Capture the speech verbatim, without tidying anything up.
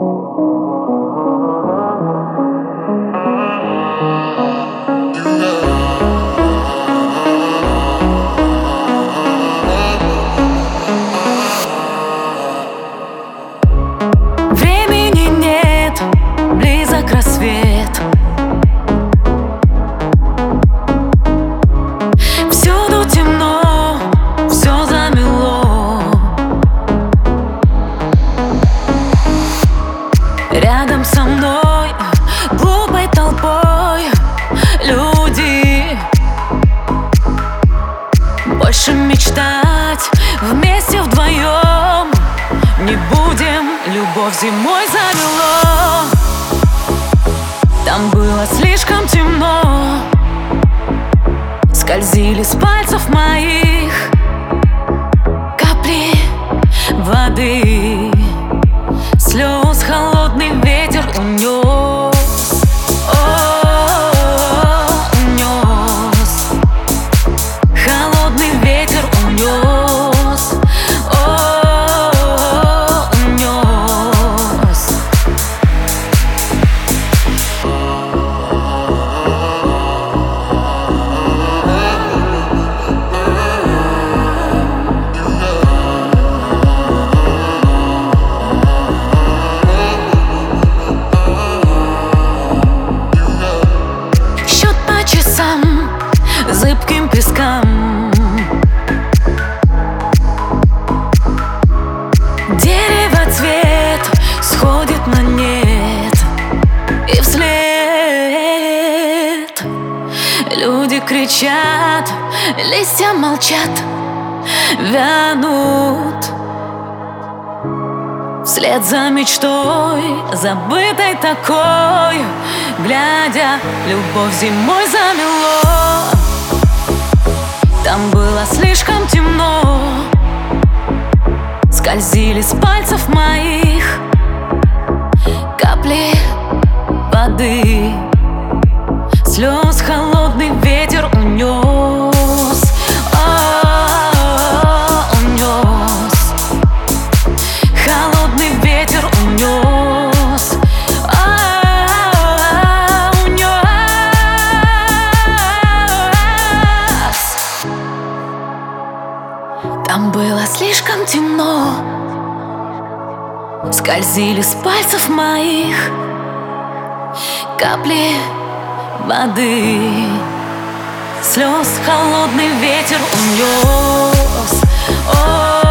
Времени нет, близок рассвет. Всюду темно, все замело. Рядом со мной глупой толпой люди. Больше мечтать вместе вдвоем не будем. Любовь зимой замело. Там было слишком темно. Скользили с пальцев моих капли воды. Слез холодный ветер унес. О, унес. Холодный ветер унес. О, унес. Счет по часам, зыбким пескам. Дерево цвет сходит на нет. И вслед люди кричат, листья молчат, вянут. Вслед за мечтой, забытой такой, глядя, любовь зимой замело. Там было слишком темно. Скользили с пальцев моих капли воды. Слез холодный ветер унес. О, унес. Холодный ветер унес. О, унес. Там было слишком темно. Скользили с пальцев моих капли воды. Слез холодный ветер унес. О,